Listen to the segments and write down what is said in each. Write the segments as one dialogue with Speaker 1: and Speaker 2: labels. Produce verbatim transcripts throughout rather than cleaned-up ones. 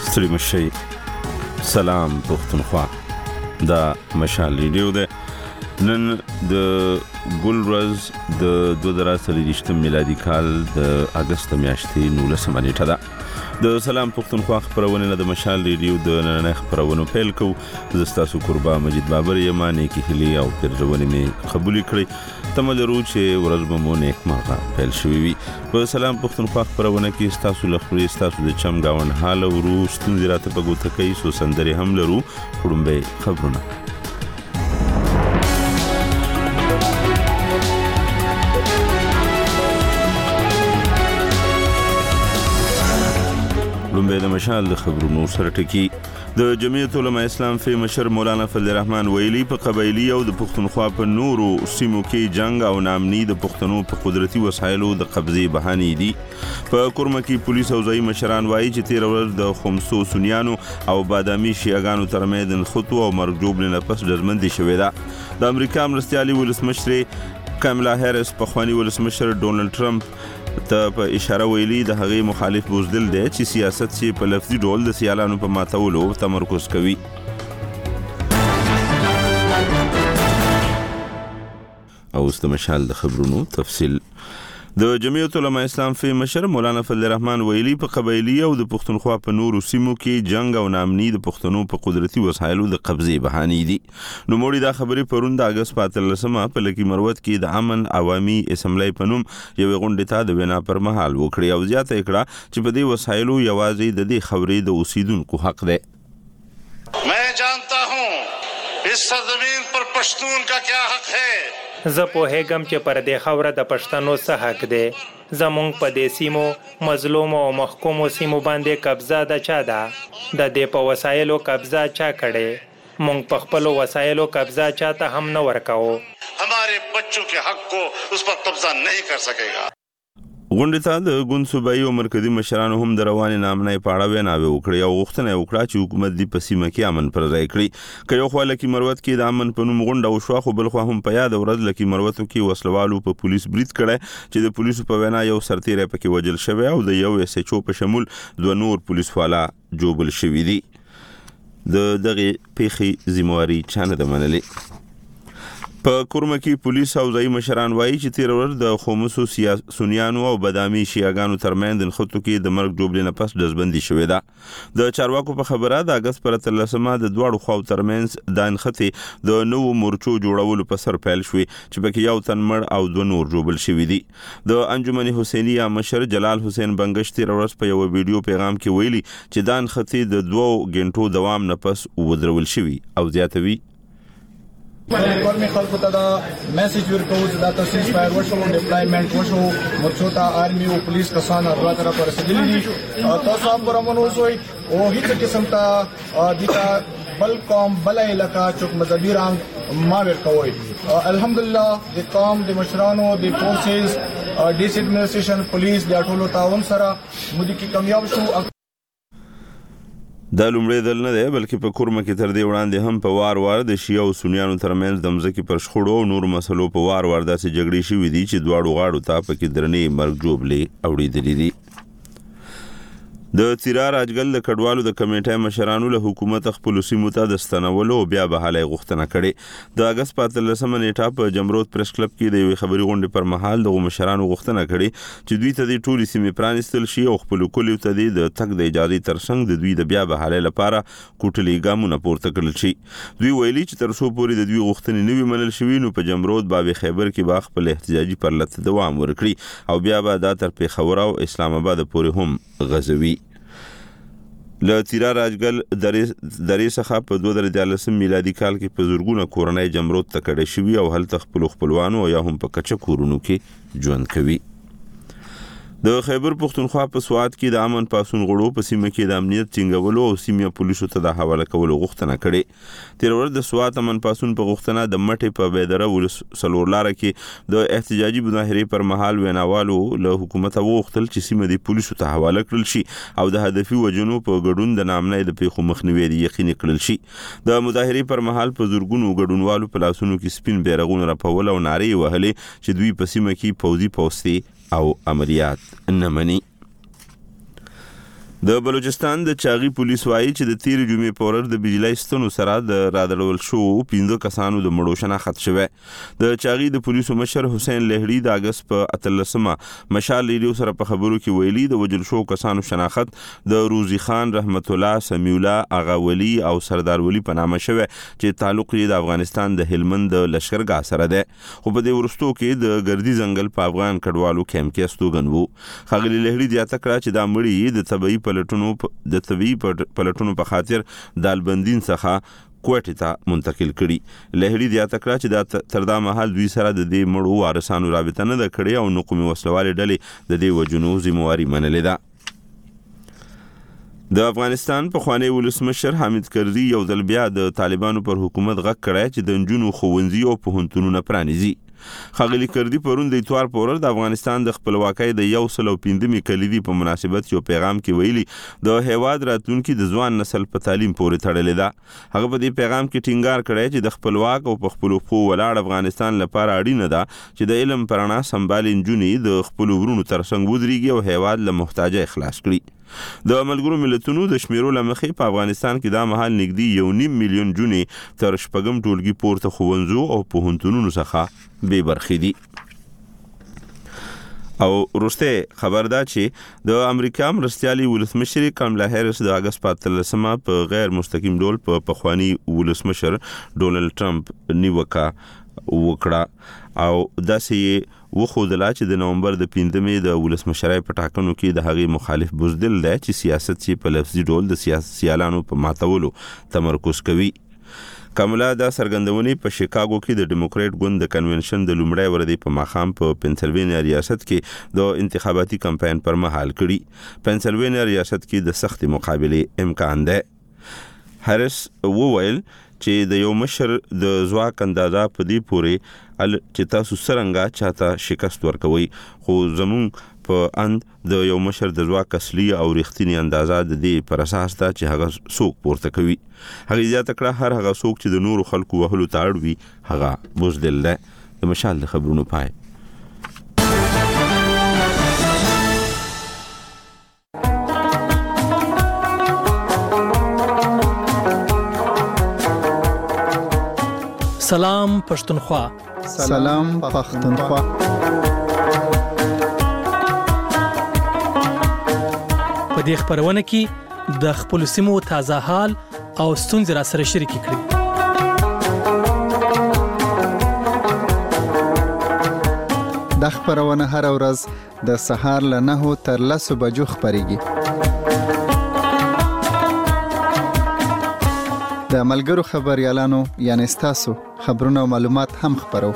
Speaker 1: ستړي مشي. سلام پښتونخوا. دا مشال ریډیو ده. نن د ګل ورځ د دوه زره څلوېښت میلادي کال د اگست میاشتې نولسمه نیټه ده. د سلام پښتونخوا خپرونه نه د مشال ریډیو د نننۍ خپرونو پیل کوو. زه ستاسو قربا مجید بابر یم. نیکې هیلې او پیرزونې مې قبولې کړې. تمه لرو چې ورځ به مو نیکمرغه پیل شوې وي. په سلام پښتونخوا خپرونه کې ستاسو له خولې ستاسو د چم ګاونډ حال اورو، ستونزې راته په ګوته کوي، څو سندرې هم لرو، وړومبی خبرونه. لومبه د مشال د خبرونو سره ټکی. د جمعیت علماء اسلام فی مشر مولانا فضل الرحمن ویلی په قبایلی او د پښتونخوا په نورو سیمو کې جنگ او نامني د پښتنو په قدرتي وسایلو د قبضې بهانې دي. په کورمه کې پولیس او ځایي مشران وایي چې تیر ورځ د خمسو سنیانو او بادامي شیعاګانو ترمنځ د نښتو او مرګ ژوبلې نه پس ډزمندي شوې ده. د امریکا مرستیالي ولسمشر کاملا هریس پخواني ولسمشر ډونلډ ټرمپ ته په اشاره ویلي د هغې مخالف بوزدل دی چې سیاست چې په لفظي ډول د سیالانو په ماتولو تمرکز کوي. او اوس د مشال د خبرونو تفصیل. د جمعیت علماء اسلام فی مشر مولانا فضل الرحمن ویلی په قبایلی او د پښتونخوا په نورو سیمو کې جنگ او نامني د پښتنو په قدرتي وسایلو د قبضې بهانې دي. نوموړي دا خبرې پرون د اگست په اتلسمه په لکي مروت کې د امن عوامي اسمبلی په نوم یوې غونډې ته د وینا پر مهال وکړې او زیاته یې کړه چې په دې وسایلو یوازې د دې خبرې د اوسیدونکو حق دی.
Speaker 2: मैं जानता हूँ इस सरजमीन पर पश्तून का क्या हक है.
Speaker 3: زه پوهیږم چې پر دې خاوره د پښتنو څه حق دی. زمونږ په دې سیمو مظلوم او محکومو سیمو باندې قبضه د چا ده؟ د دې په وسایلو قبضه چا کړي؟ مونږ په خپلو وسایلو قبضه چا ته هم نه ورکوو.
Speaker 2: हमारे बच्चों के हक को उस पर कब्जा नहीं कर सकेगा.
Speaker 1: غونډې ته د ګوند صوبایي او مرکزي مشرانو هم د روانې نامنۍ په اړه ویناوې وکړې او غوښتنه یې وکړه چې حکومت دې په سیمه کې امن پر ځای کړي. که یو خوا لکي مروت کې د امن په نوم غونډه وشوه، خو بل خوا هم په یاده ورځ لکي مروتو کې وسلوالو په پولیس برید کړی چې د پولیسو په وینا یو سرتیری پکې وژل شوی او د یو ایس ایچ او په شمول دوه نور پولیسوالا جوبل شوي دي. د دغې پیښې ذمواري چا نه ده منلې. په کورمه کې پولیس او ځایي مشران وایي چې تیر ورځ د خمسو سنیانو او بادامي شیعاګانو ترمنځ د نښتو کې د مرګ ژوبلې نه پس ډزبندي شوې ده. د چارواکو په خبره د اګست پر اتلسمه د دواړو خواو ترمنځ دا نښتې د نوو مورچو جوړولو په سر پیل شوې چې پکې یو تن مړ او دوه نور ژوبل شوي دي. د انجمن حسینیه مشر جلال حسین بنګش تیر ورځ په یو ویډیو پیغام کې ویلي چې دا نښتې د دوو غنټو دوام نه پس ودرول شوي او زیاتوي
Speaker 4: کورمي خلکو ته دا میسج ورکوو چې دا تاسو سپایر وشو، ډیپلایمنٹ وشو، مرچو ته آرمي او پولیس کسان الله تعالی پر رسیدلی دي. تاسو هم پرمنو وسوي او هیڅ قسم ته دیتا بل قوم بل علاقہ چوک مذهبي رنگ ما ورکوي. الحمدلله د قوم د مشرانو د فورسز ډیس ایڈمنسټریشن پولیس د ټولو تعاون سره مودي کې کامیاب شو.
Speaker 1: دا لومړی ځل نه دی بلکې په کورمه کې تر دې وړاندې هم په وار وار د شیعه او سنیانو ترمنځ د مځکې پر شخړو او نورو مسلو په وار وار داسې جګړې شوې دي چې دواړو غاړو ته پکې درنې مرګ ژوبلې اوړېدلې دي. د تیرا راجګل د کډوالو د کمیټې مشرانو له حکومت خپل سیمو ته د ستنولو او بیا بحالۍ غوښتنه کړې. د اګست په اتلسمه نیټه په جمرود پریس کلب کې د یوې خبري غونډې پر مهال دغو مشرانو غوښتنه کړې چې دوی ته د ټولې سیمې پرانیستل شي او خپلو کلیو ته د تګ د اجازې ترڅنګ د دوی د بیا بحالۍ لپاره کوټلي ګامونه پورته کړل شي. دوی ویلي چې تر څو پورې د دوی غوښتنې نه وي منل شوي نو په جمرود باب خیبر کې به خپل احتجاجي پرلت دوام ورکړي او بیا به دا تر پیښور او اسلام آباد پورې هم غځوي. له تیرا راجګل درې څخه په دوه زره دیارلسم میلادي کال کې په زرګونه کورنۍ جمرود ته کډه شوي او هلته خپلو خپلوانو یا هم په کچه کورونو کې ژوند کوي. د خیبر پښتونخوا په سوات کې د امن پاسون غړو په سیمه کې د امنیت ټینګولو او سیمه پولیسو ته د حواله کولو غوښتنه کړې. تیر ورځ د سوات امن پاسون په غوښتنه د مټې په بیدره ولس سلورلاره کې د احتجاجي مظاهرې پر مهال ویناوالو له حکومت وغوښتل چې سیمه د پولیسو ته حواله کړل شي او د هدفي وجنو په ګډون د نامنۍ د پیښو مخنیوي یقیني کړل شي. د مظاهرې پر مهال په زورګونو ګډونوالو په لاسونو کې سپین بیرغونه راپول او نارې وهلې چې دوی په سیمه کې پوځي پوستې او عملیات نه مني. د بلوچستان د چاغي پولیس وایي چې د تیر جمعې په ورځ د بجلی ستنو سره د رادړول شو پنځه کسانو د مړو شناخت شوه. د چاغي د پولیسو مشر حسین لهړي د اگست په اتلسمه مشال ریډیو سره په خبرو کې ویلي د وجل شو کسانو شناخت د روزي خان، رحمت الله، سمیع الله، اغا ولی او سردار ولی په نامه شوه چې تعلق یې د افغانستان د هلمند د لشکرګاه سره ده. خو په دې ورستو کې د ګردی ځنګل په افغان کډوالو کیمپ کې استوګن وو. خغلی لهړي زیاته کړه چې دا مړي د طبي پلټونو د طبي پلټونو په خاطر دالبندین څخه کوټې ته منتقل کړي. لهړي زیاته کړه چې دا تر دا مهال دوی سره د دې مړو وارثانو رابطه نه ده کړې او نو قومي وسلوالې ډلې د دې وجنو ذمہواری منلې ده. د افغانستان پخوانی ولسمشر حامد کرزي یو ځل بیا د طالبانو پر حکومت غږ کړی چې د نجونو ښوونځي او پوهنتونونه پرانیزي. خغلی کردی پرون د اتوار په ورځ د افغانستان د خپلواکۍ د یو سل او پنځمې کلیدي په مناسبت یو پیغام کې ویلي د هیواد راتلونکي د ځوان نسل په تعلیم پورې تړلې ده. هغه په دې پیغام کې ټینګار کړی چې د خپلواک او په خپلو پښو ولاړ افغانستان لپاره اړینه ده چې د علم پرانا سمبال نجونې د خپلو ورونو ترڅنګ ودرېږي او هیواد له محتاجۍ خلاص کړي. د ملګرو ملتونو د شمیرو لمخې په افغانستان کې دا مهال نږدې یو نیم میلیون جونې تر شپږم ټولګي پورته ښوونځو او پوهنتونونو څخه بې برخې دي. او وروسته خبر ده چې د امریکا مرستیالي ولسمشر کملا هریس د اگست په اتلسمه په غیر مستقیم ډول په پخوانی ولسمشر ډونلډ ټرمپ نیوکه وکړه او داسې وخودله چې د نومبر د پنځمې د ولسمشرۍ په ټاکنو کې د هغې مخالف بزدل دی چې سیاست چې په لفظي ډول د سیاسیانو په ماتولو تمرکز کوي. کملا دا سرګندونې په شیکاګو کې د ډیموکریټ ګوند د کنونشن د لومړۍ ورځې په ماښام په پنسلوینیا ریاست کې د انتخاباتي کمپاین پر مهال کړي. پنسلوینیا ریاست کې د سخت مقابلې امکان دی. هریس وویل چې د یو مشر د ځواک اندازه په دې پورې چې تاسو څرنګه چاته شکست ورکوي، خو زموږ په اند د یو مشر د ځواک اصلي او رښتینی اندازه د دې پر اساس ده چې هغه څوک پورته کوي. هغه زیاته کړه هر هغه څوک چې د نورو خلکو وهلو ته اړ وي هغه بزدل دی. د مشال د خبرونو پای.
Speaker 5: سلام پښتونخوا.
Speaker 6: سلام پښتونخوا.
Speaker 5: په دې خبرونه کې د خپل سیمو تازه حال او ستونزې را سره شریک کړئ.
Speaker 6: د خبرونه هر ورځ د سهار له نهو تر لسو بجو خبريږي. د ملګرو خبريالانو یعنی ستاسو خبرونه او معلومات هم خبرو.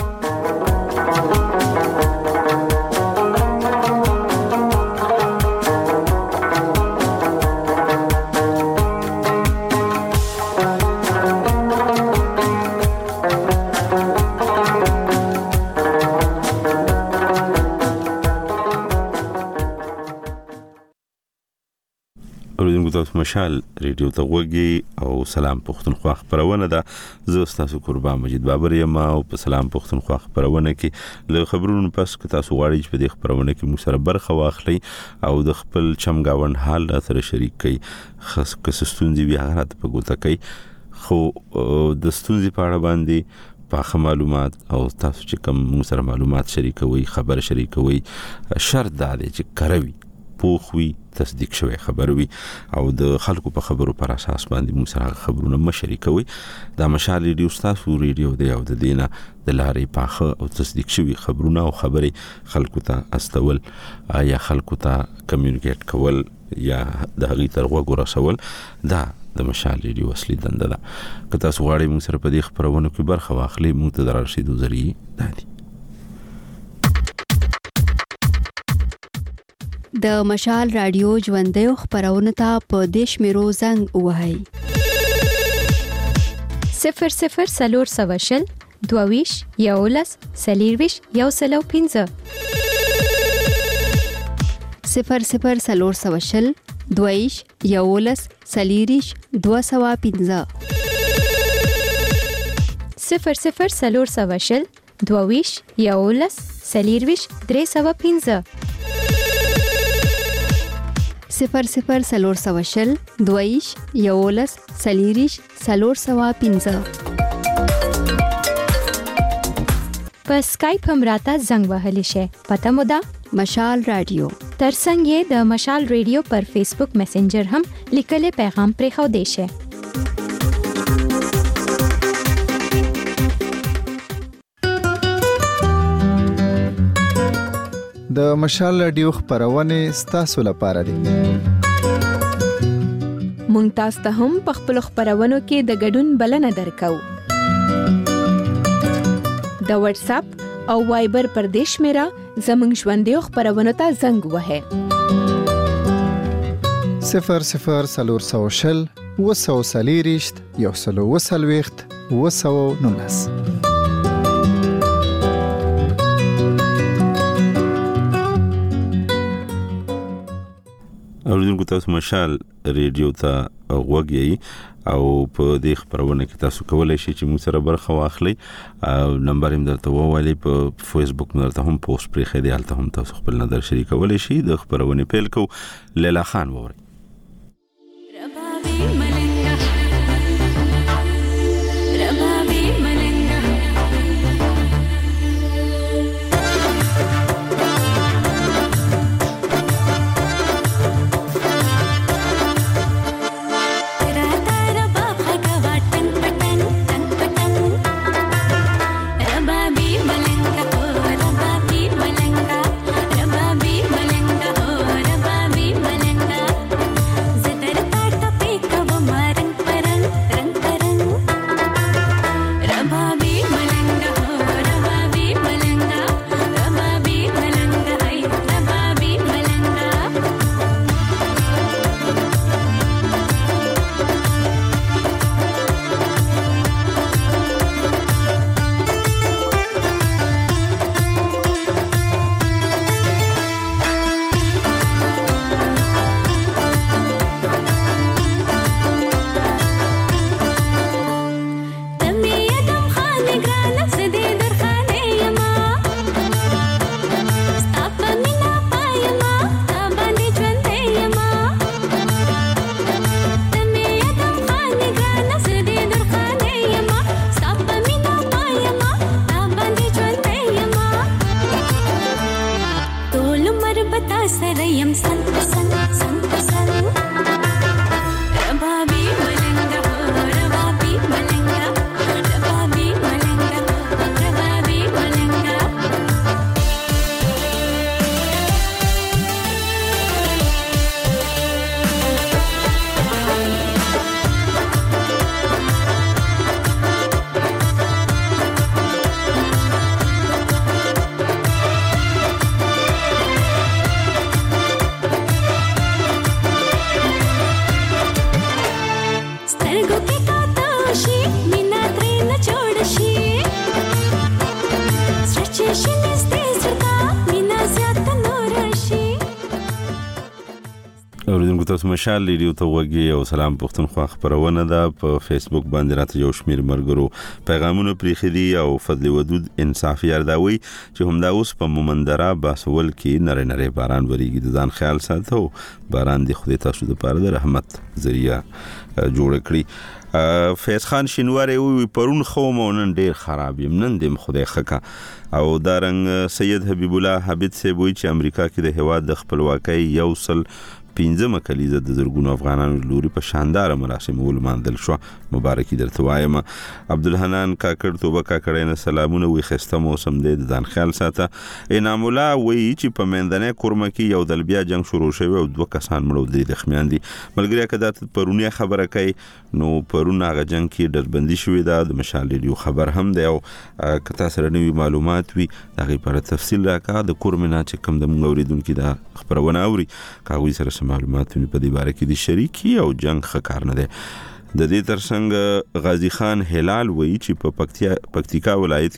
Speaker 1: تاسو مشال ریډیو ته وګورئ او سلام پښتونخوا خبرونه ده. زه تاسو قربان مجید بابر یم او په سلام پښتونخوا خبرونه کې له خبرونو پس که تاسو غواړئ چې په دې خبرونه کې موږ سره برخه واخلئ او د خپل چمګاوند حال سره شریک کړئ. خاص که ستونزې وي هغه راته په ګوته کړئ. خو د ستونزې په اړه باندې پاخه معلومات او تاسو چې کوم موږ سره معلومات شریکوي، خبر شریکوي، شرط دا دی چې کروي، پوخوي، تصدیق شوی خبر وي او د خلکو په خبرو پر اساس باندې موږ سره خبرونه مشرکوي. دا مشال ریډیو تاسو ریډیو دی او د دینه د لارې پاخه او تصدیق شوی خبرونه او خبرې خلکو ته استول یا خلکو ته کمیونیکیټ کول یا د هغې تر غوږو رسول دا د مشال ریډیو اصلي دنده ده. که تاسو غواړئ موږ سره په دې خبرونو کې برخه واخلئ موږ ته د رارسېدو ذریعې دا دي.
Speaker 7: د مشال رادیو ژوندۍ خبرونه ته په دیش میرو زنګ وهاي
Speaker 8: صفر صفر سلور سواشل دوویش یولس سلیرویش یو سلو پینزه
Speaker 7: صفر صفر سلور سواشل دوویش یولس سلیریش دو سوا پینزه
Speaker 8: صفر صفر سلور سواشل دوویش یولس سلیرویش درې سوا پینزه
Speaker 7: صفر صفر سلور سوشل دویش یولس سلیریش سلور سوا پینځه.
Speaker 8: په سکایپ هم راته زنګ وهلی شي. پته مو ده
Speaker 7: مشال رادیو.
Speaker 8: ترڅنګ یې د مشال رادیو پر فیسبوک میسنجر هم لیکلي پیغام پرېښو دی شي.
Speaker 6: د مشال رادیو خبرونه ستاسو لپاره دي.
Speaker 9: مونږ تاسو ته هم په خپل خبرونو کې د ګډون بلنه درکو. د واتس اپ او وایبر پر دیش میرا زمنګ ژوندې خبرونه ته زنګ وهه.
Speaker 6: صفر صفر سلور سوشل وسو سلیریشت یو سلو وسلويخت وسو نونس.
Speaker 1: اوریدونکو تاسو مشال ریډیو ته وګورئ او په دې خبرونه کې تاسو کولای شئ چې موږ سره برخه واخلئ. نمبر هم درته ووالي په فیسبوک مرته هم پوسټ پرې خېدي حالت هم تاسو خپل نظر شریکولای شئ. د خبرونه پیل کو لیلا خان ووري. اوریدونکو تاسو مشال ریډیو ته وګورئ او سلام پښتونخوا خبرونه ده. په فیسبوک باندې راته یو شمیر مرګرو پیغامونه پریخدي او فضل ودود انصاف یارداوي چې همدا اوس په مومندرا باسول کې نری نری باران وریږي. د ځان خیال ساتو باران دی خدای تاسو د پاره د رحمت ذریعہ جوړ کړی. فیض خان شینواری وی پرون خو مونن ډیر خراب یم نن دم خدای خکا او دارنګ سید حبیب الله حبیب سی وی چې امریکا کې د هواد د خپلواکۍ یوصل پینځمه کلیزه د زرګونو افغانانو لوري په شاندار مراسمو ولمانځل شو. مبارکي درته وایم. عبدالحنان کاکړ توبه کاکړ نه سلامونه وي. خسته موسم دی د ځان خیال ساته. انعام الله وی چې په مندنه کورمه کې یو دل بیا جنگ شروع شوی او دوه کسان مړو دي د خمیان دي. ملګری کدا پرونی خبره کوي نو پرونه غ جنگ کې ډزبندي شوې ده. د مشال ریډیو خبر هم دی او کتا سره نوې معلومات وي دغه پر تفصیل راکا د کورمنا چې کوم د موریدونکو دا خبرونه اوري کاوی سره معلومات په دې باره کې د شریکی او جنگ خکار نه ده. د دې ترڅنګ غازی خان هلال وایي چې په پکتیا پکتیکا ولایت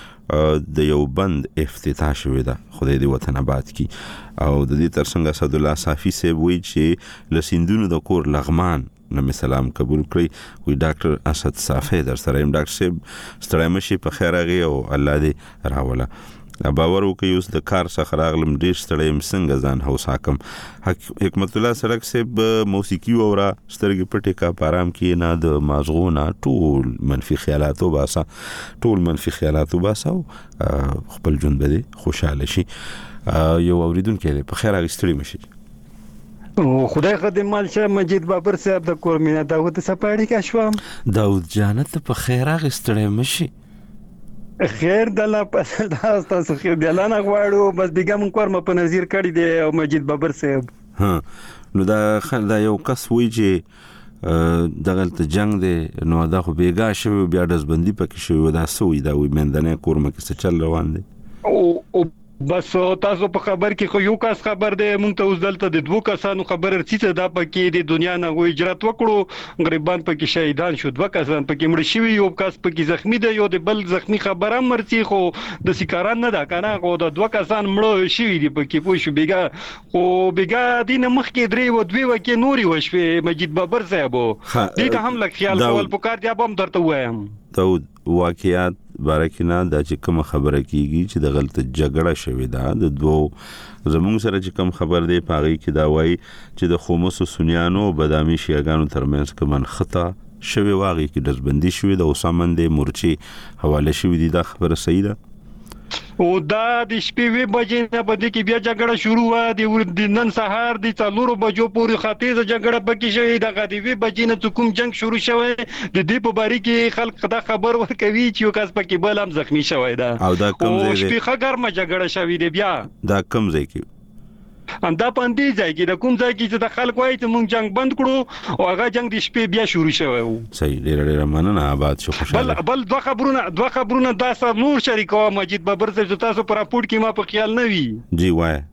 Speaker 1: کې د یو بند افتتاح شوی ده. خدای دې وطن آباد کی. او د دې ترڅنګ اسد الله صافی سی وایي چې لسیندونو د کور لغمان نو سلام قبول کړی. وی ډاکټر اسد صافی در سره ډاکټر صاحب ستړی مشي په خیر غي او الله دې راوله. باور وکړي اوس د کار څخه راغلم ډېر ستړی یم څنګه ځان هوسا کم. حکمت الله سړک صاحب موسیقي واوره سترګې پټې کا په آرام کې نه د مازغو نه ټول منفي خیالات وباسه ټول منفي خیالات وباسه او خپل ژوند به دې خوشحاله شي. یو اوریدونکی دی په خیر هغه ستړي مشي.
Speaker 10: خدای خدمت شه مجید بابر صاحب د کورمینه داود سپاړی کا شوم.
Speaker 1: داود جانت په خیر هغه ستړي مشي.
Speaker 10: خیر دله په تاسو خیر دلانه غواړو بس بیګم کورم په نظر کړی دی او مجید بابر صاحب.
Speaker 1: ها نو دا دا یو کس وی چې دغلت جنگ دی نو دا خو بیګا شوی بیا دزبندي پکې شوی دا سوې دا وی مندنه کورم کې څه چل روان دی.
Speaker 10: او بس تاسو په خبر کې خو یو کس خبر دی مونږ ته اوس دلته د دوه کسانو خبر رسیده دا پکې د دنیا نه وې هجرت وکړو غریبان پکې شهیدان شو دوه کسان پکې مړ شوی یو کس پکې زخمی دی یو د بل زخمی خبره مرسي خو د سکاران نه دا کنه خو د دوه کسان مړ شوی دی پکې پوه شو بیګا خو بیګا دین مخ کې درې و دوی وکې نوري وشوي مجید بابر صاحب دې ته هم لک خیال کول پکار دی ابم درته وایم.
Speaker 1: داود واقعیات بارکینا دا چې کوم خبره کیږي چې د غلط جګړه شوې ده د دوه زموږ سره چې کوم خبر دی پاغي کې دا وایي چې د خومس سنیانو بادامي شیعاګانو ترمنځ کوم خطا شوی واغی کې دزبندي شوی د اوسامند مورچی حواله شوی دي دا خبره صحیح ده.
Speaker 10: او دا د شپې وی بجې نه بده کې بیا جګړه شروع و د نن سهار د څلورو بجو پورې خاطیزه جګړه پکې شوې د غدی وی بجې نه کوم جنگ شروع شوی د دې په باره کې خلک دا خبر ورکوي چې یو کس پکې بل هم زخمی شوی دا
Speaker 1: او دا کوم ځای دی
Speaker 10: شپې خګرمه جګړه شوې دی بیا
Speaker 1: دا کوم ځای کې
Speaker 10: ان دا پاندې ځای کې د کوم ځای کې چې د خلک وایي چې مونږ جنگ بند کړو او هغه جنگ د شپې بیا شروع شوی وو.
Speaker 1: صحیح ډیر ډیر مننه آباد شو خوشاله.
Speaker 10: بل بل دوه خبرونه دوه خبرونه دا سره نور شریکو مجید بابر صاحب تاسو پر راپورټ کې ما په خیال نه وی.
Speaker 1: جی وای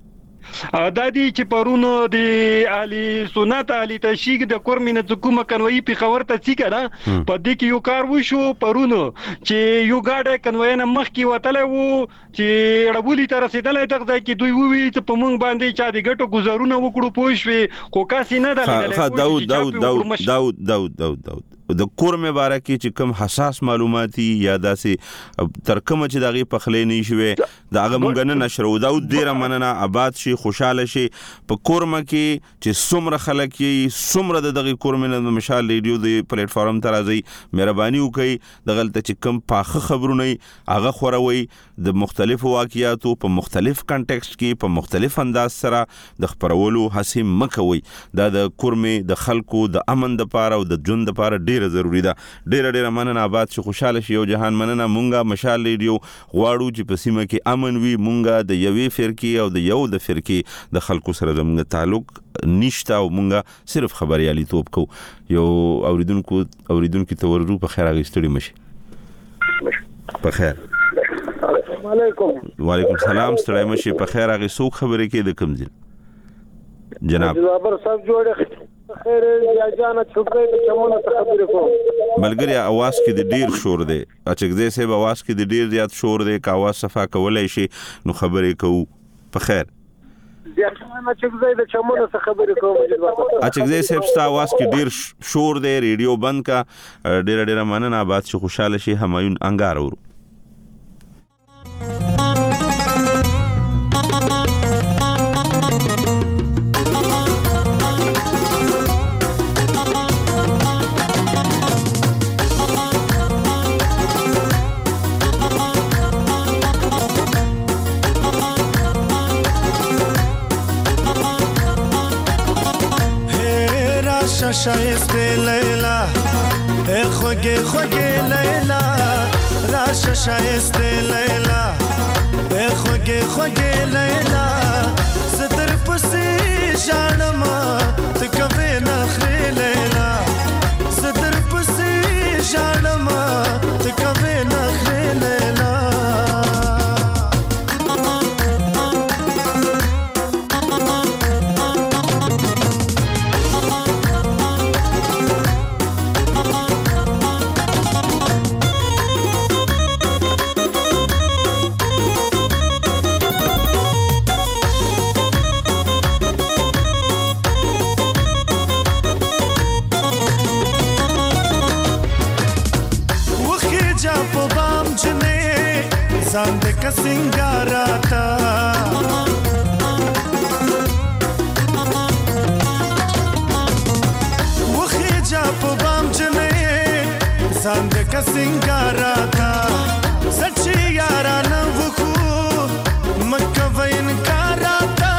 Speaker 10: دا دی چې پرونو د علي سنت علي تشیق د کورمینه حکومت کنوي په خبر ته څه کړه په دې کې یو کار وشو پرونو چې یو گاډه کنوي نه مخ کې وتله وو چې ربولي تر رسیدلې دغه کې دوی وی چې په مونږ باندې چا د ګټو گزارونه وکړو پوښوي خو کاسي نه دلته.
Speaker 1: داود داود داود داود داود داود د کور مبارکي چې کوم حساس معلوماتي یا داسې ترکمه چې دغه پخلې نه شوي داغه مونږ نه نشرو دا ډیره مننه آباد شي خوشاله شي په کورمه کې چې څومره خلک یې څومره د دغه کورمنه د مشال ریډیو د پلیټ فارم ته راځي مهرباني وکړئ دغلته چې کوم پاخه خبرونه هغه خوروي د مختلفو واقعیاتو په مختلف کانټیکست کې په مختلف انداز سره د خبرولو هڅه مکوي دا د کورمه د خلکو د امن د پاره او د ژوند د پاره ډیر ضروری ده. ډیر ډیر مننه آباد شي خوشاله شي او جهان مننه مونږه مشال ریډیو غواړو چې په سیمه کې امن وي مونږه د یوې فرقې او د یو د فرقې د خلکو سره زموږ تعلق نشته او مونږه صرف خبريالي توپ کو یو اوریدونکو اوریدونکو ته ورو په خیر غوښتلی مشي په خیر.
Speaker 11: السلام علیکم.
Speaker 1: وعلیکم السلام ستړی مشي په خیر هغه څوک خبرې کې د کوم ځای جناب
Speaker 11: بابر صاحب جوړه خیر یا جانا چوکۍ د چمونه خبرې کوم
Speaker 1: ملګری اواز کې د ډیر شور دی اچګزې سه اواز کې د ډیر زیات شور دی کا اواز صفا کولای شي نو خبرې کوو په خیر.
Speaker 11: یا جانا چوکۍ د چمونه خبرې کوم
Speaker 1: اچګزې سه ستا اواز کې ډیر شور دی ریډیو بند کا ډیر ډیر مننه آباد شي خوشاله شي همایون انګار ورو.
Speaker 12: شایسته لیلا ای خوگه خوگه لیلا راش شایسته لیلا ای خوگه خوگه لیلا زدر پسی جانما تکوی نخری لیلا زدر پسی جانما تکوی نخری لیلا ځان د کسنګاراتا وخی جا په بام جنې ځان د کسنګاراتا سچي یارانه وکړو مکه وینکاراتا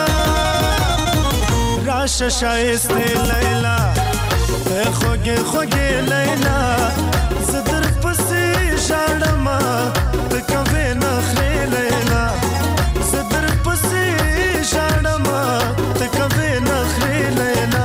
Speaker 12: راشه شایسته لیلا خوږه خوږه لیلا زدر پسې شاړما تکوي نخري لیلا زدر پسې شاړما تکوي نخري لیلا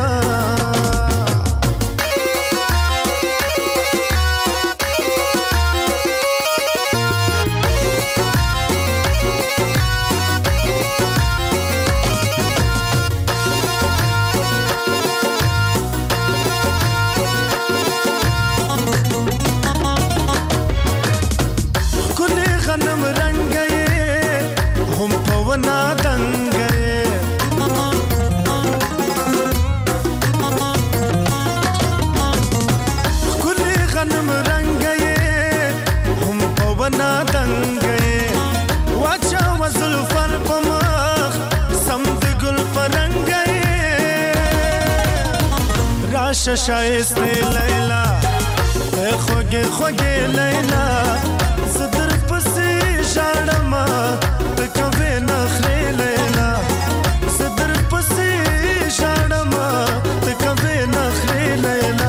Speaker 12: شایسته لیلا خوږه خوږه لیلا زدر پسې شاړما تکوي نخري لیلا زدر پسې شاړما تکوي نخري لیلا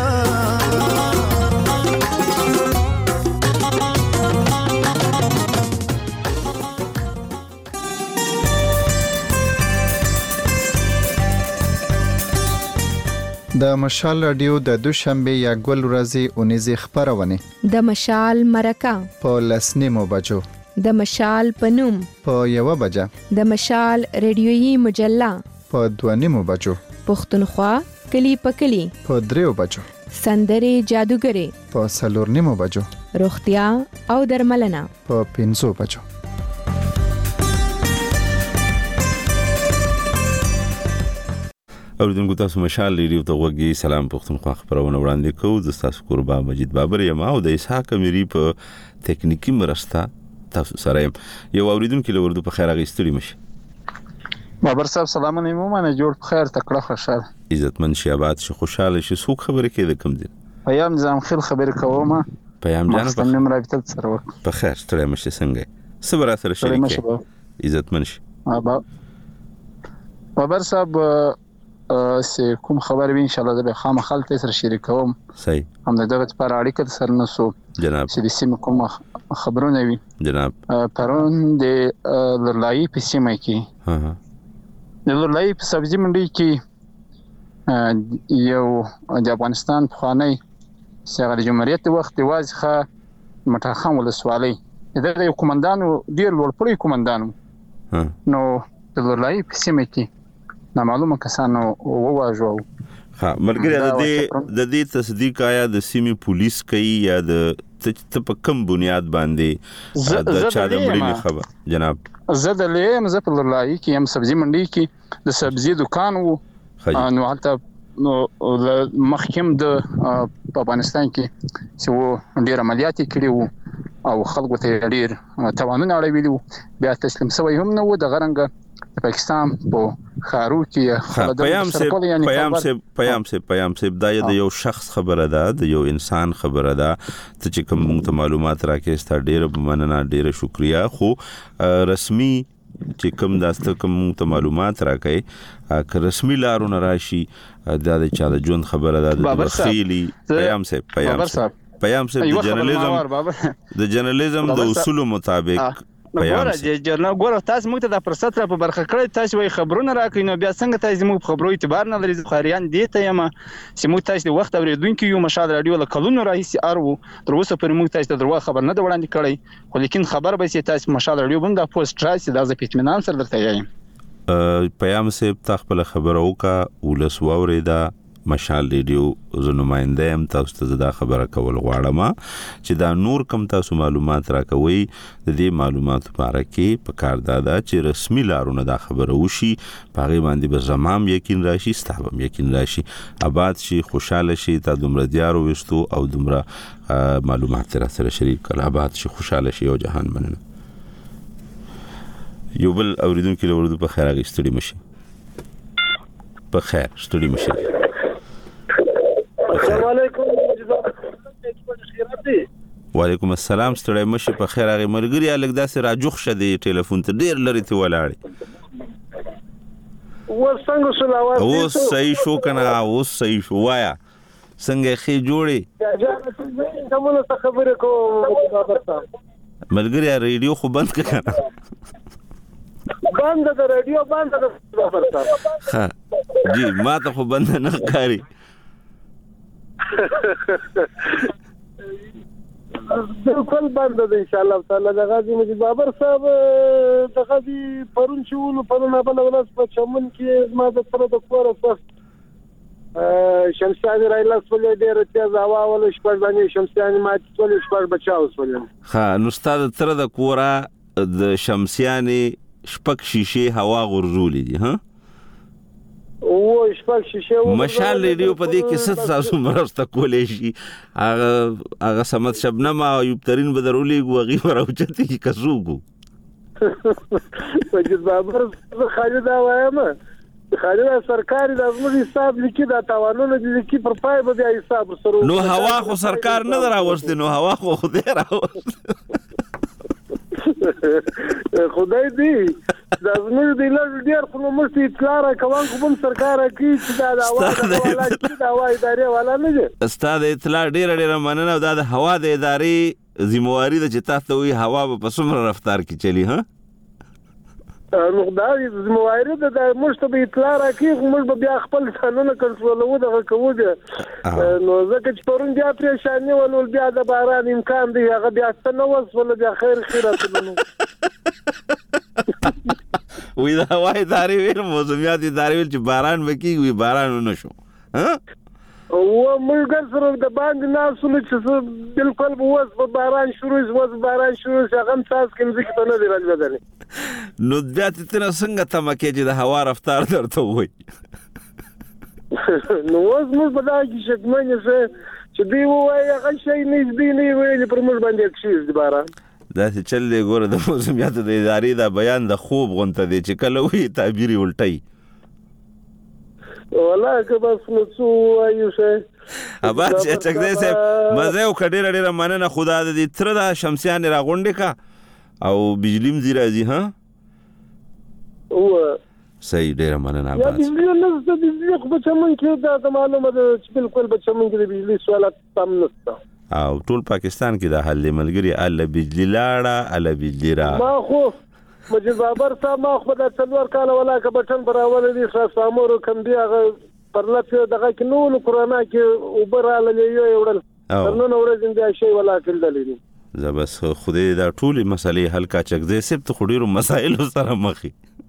Speaker 6: د مشال رادیو د دوشنبه یا ګل ورځې اونیزه خبرونه
Speaker 9: د مشال مرکه
Speaker 6: په لسنیمو بجو
Speaker 9: د مشال پنوم
Speaker 6: په یو بجه
Speaker 9: د مشال رادیويي مجله
Speaker 6: په دوانیمو بجو
Speaker 9: پښتونخوا کلی په کلی
Speaker 6: په دریو بجو
Speaker 9: سندري جادوګری
Speaker 6: په سلورنیمو بجو
Speaker 9: روغتیا او درملنه
Speaker 6: په پنځو بجو
Speaker 1: اوریدونکو تاسو مشال ریډیو ته وګورئ. سلام پښتونخوا خبرونه وړاندې کوو. د تاسو قربا مجید بابر یم او د اسحاق اميري په ټکنیکی مرسته تاسو سره یم. یو اوریدونکو له ورده په خیر غیستړي مشي.
Speaker 13: بابر صاحب سلامونه مومنه جوړ په خیر تکړه خوشاله
Speaker 1: عزتمن شي آباد شي خوشاله شي سوق خبره کې د کم دي
Speaker 13: پیام نظام خل خبر کوم
Speaker 1: پیام جان
Speaker 13: په نوم رابطه سره وک
Speaker 1: په خیر ستړي مشه څنګه صبر سره شریک عزتمن شي.
Speaker 13: بابر صاحب سه کوم خبر وین ان شاء الله د خامخال ته سره شریکوم
Speaker 1: صحیح
Speaker 13: هم دغه پر اړیکه سره نسو
Speaker 1: جناب
Speaker 13: چې د سیمه کوم خبرونه وي
Speaker 1: جناب
Speaker 13: پرون د لړلای په سیمه کې
Speaker 1: ها ها
Speaker 13: د لړلای په سبزی منډي کې یو د افغانستان په خاني څنګه د جمهوریت وخت واځخه متخم ولسوالۍ دغه یو کمانډان ډیر لوړپړی کمانډان نو د لړلای په سیمه کې نامعلومه کسانو وواژو.
Speaker 1: ها مرګره د دې د دې تصدیق آیا د سیمې پولیس کوي یا د ته په کوم بنیاد باندې د چا د مړینې خبر جناب
Speaker 13: زه د لیم زه په لړلای کې هم سبزی منډي کې د سبزی دکان وو نو حتی نو مخکم د افغانستان کې چې و ډیر عملیات کړي وو او خلکو ته ډیر توانونه اړوي وو بیا تسلیم شوی هم نو د غرنګ پاکستان په خارو کې
Speaker 1: پیام سه پیام سه پیام سه پیام سه د یو شخص خبره ده د یو انسان خبره ده ته چې کوم معلومات راکې ست ډیره مننه ډیره شکریا خو رسمي چې کوم داسته کوم معلومات راکې که رسمي لارونه راشي د چا د ژوند خبره ده د خېلی پیام سه پیام سه پیام سه د جرنالیزم د جرنالیزم د اصول مطابق
Speaker 13: ګوره جرنال ګوره تاسو موږ ته د فرصت را په برخه کړی تاسو وای خبرونه راکې نو بیا څنګه تاسو موږ خبرو اعتبار نه لري خاریان دي ته یم چې موږ تاسو د وخت اوریدونکو یو مشال رادیو له کلونو راهیسي ارو تر اوسه پر موږ تاسو دروا خبر نه وړاندې کړی خو لیکن خبر به چې تاسو مشال رادیو باندې پوسټ راځي د اطمینان سره درته یم
Speaker 1: پیام سه تخپل خبرو کا ولس ووریدا مشال ریډیو ز نماینده هم تاسو ته دا خبره کول غواړم چې دا نور کم تاسو معلومات راکوي د دې معلوماتو لپاره کې په کار دادا چې رسمي لارونه دا خبره وشي پاغي باندې به زمام یقین راشي ستابم یقین راشي آباد شي خوشاله شي تا دومره دیارو وستو او دومره معلومات سره سره شریک کړه آباد شي خوشاله شي او جهان مننه یو بل اوریدونکو له ورودو په خیر راغی ستړي مشي په خیر ستړي مشي
Speaker 11: السلام علیکم
Speaker 1: وعلیکم السلام ستړي مشي په خیر راغی ملګری الګ داسې راجوخ شدی ټلیفون ته ډیر لري ته ولاړې
Speaker 11: و څنګه سلاوات
Speaker 1: او صحیح شو کنه او صحیح شو وایا څنګه خې جوړې
Speaker 11: کومه خبره کوم
Speaker 1: ملګری ریډیو خو بند کړه
Speaker 11: بند د ریډیو بند د
Speaker 1: ها جی ما ته خو بند نه کاری
Speaker 11: بالکل بند ده ان شاء الله تعالی د غازی مجید بابر صاحب د غازی پرون شول پرون بل ورځ په چمن کې ما د سره د کور اساس شمسیان رایلاس ولې ډېر تیز هوا ول شپږ باندې شمسیان ما ټول شپږ بچاو ول
Speaker 1: ها نو ستاد تر د کورا د شمسیان شپږ شیشه هوا غرزولې دي ها
Speaker 11: او شپږ شیشه
Speaker 1: مشال ریډیو په دې کې ست تاسو مرسته کولې شي هغه هغه سمت شبنم او ایوب ترين بدرولې غوغي وراوچتي کی کسوګو
Speaker 11: مجید بابر خالد وایم خالد سرکار د زموږ حساب لیکي دا تاوانونه لیکي پر پای به حساب سره
Speaker 1: نو هوا خو سرکار نه دراوسته نو هوا خو خدای راوسته
Speaker 11: خدای دې د زموږ د لږ ډیر خو موږ اطلاع راکوان کوم سرکار کی چې دا د اواز ولا چې دا وای ادارې ولا نه دي
Speaker 1: استاد اطلاع ډیر ډیر مننه دا د هوا د ادارې ذمہواری د چې تاسو وی هوا په سمره رفتار کې چلی ها
Speaker 11: نو دا ذمہواری د موږ ته اطلاع راکې موږ به بیا خپل قانون کنټرولو دغه کوو نو ځکه چې پرون بیا پریشانی ولول بیا د باران امکان دی هغه بیا څه نه وس ول بیا خیر خیرات نو
Speaker 1: وی دا وای ادارې ویل موسمیات ادارې ویل چې باران وکي وی باران نه شو ها
Speaker 11: او موږ سره د باندې ناسو چې بالکل وس په باران شروع وس باران شروع څنګه تاسو کوم ځکه ته نه دی راځي
Speaker 1: نو بیا ته څنګه تمکه چې د هوا رفتار درته وای
Speaker 11: نو اوس موږ په دا کې شکمنه چې دی وای هغه شی نږدې نه ویل پر موږ باندې کشیز دی باران
Speaker 1: دا چې چل دی ګوره د موسمیات د ادارې دا بیان د خوب غونته دی چې کله وی تعبیري الټي
Speaker 11: والله که بس نو څو وایو شه
Speaker 1: ابا چې چکدې سه مزه او کډیر ډیر مننه خدا دې تر دا شمسیان راغونډه کا او بجلیم زی راځي ها
Speaker 11: او
Speaker 1: صحیح ډیر مننه
Speaker 11: یا بجلی نه د بجلی خو په چمن کې دا معلومه ده چې بالکل په چمن کې د بجلی سوالات تم نشته
Speaker 1: او ټول پاکستان کې د حل ملګری ال بجلی لاړه ال بجلی را
Speaker 11: ما خو مجید بابر صاحب ما خو د څلور کال ولا ک بټن براول دي خاصامور کم دی هغه پرلط دغه کې نو کرونا کې وبراله یو یوړل نو نو ورځ دی شی ولا کړل دي
Speaker 1: زبس خدای دا ټول مسلې حل کا چک دې سب ته خډیرو مسائل سره مخې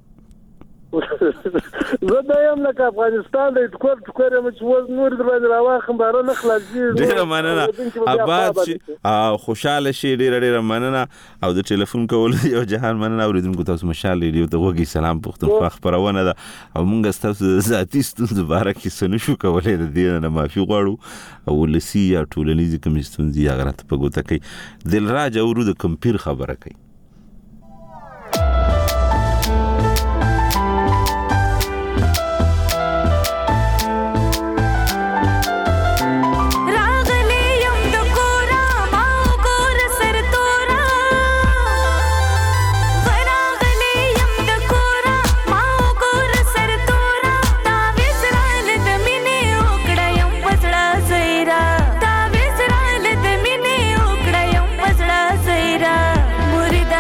Speaker 11: زه دایم لکه افغانستان د ټکور ټکور مچ وز نور د باندې راواخم بار نه خلاصي
Speaker 1: ډیر مننه آباد او خوشاله شي ډیر ډیر مننه او د ټلیفون کول یو جهان مننه اوریدونکو تاسو مشال دی ته وګي سلام پښتونخوا خبرونه ده او مونږ تاسو ذاتی ستونزې باره کې سنو شو کولای د دې نه معافي غواړو او لسی یا ټولنیز کمیستون دی هغه ته پګوته کوي دلراج اورو د کمپیر خبره کوي
Speaker 14: मुरीद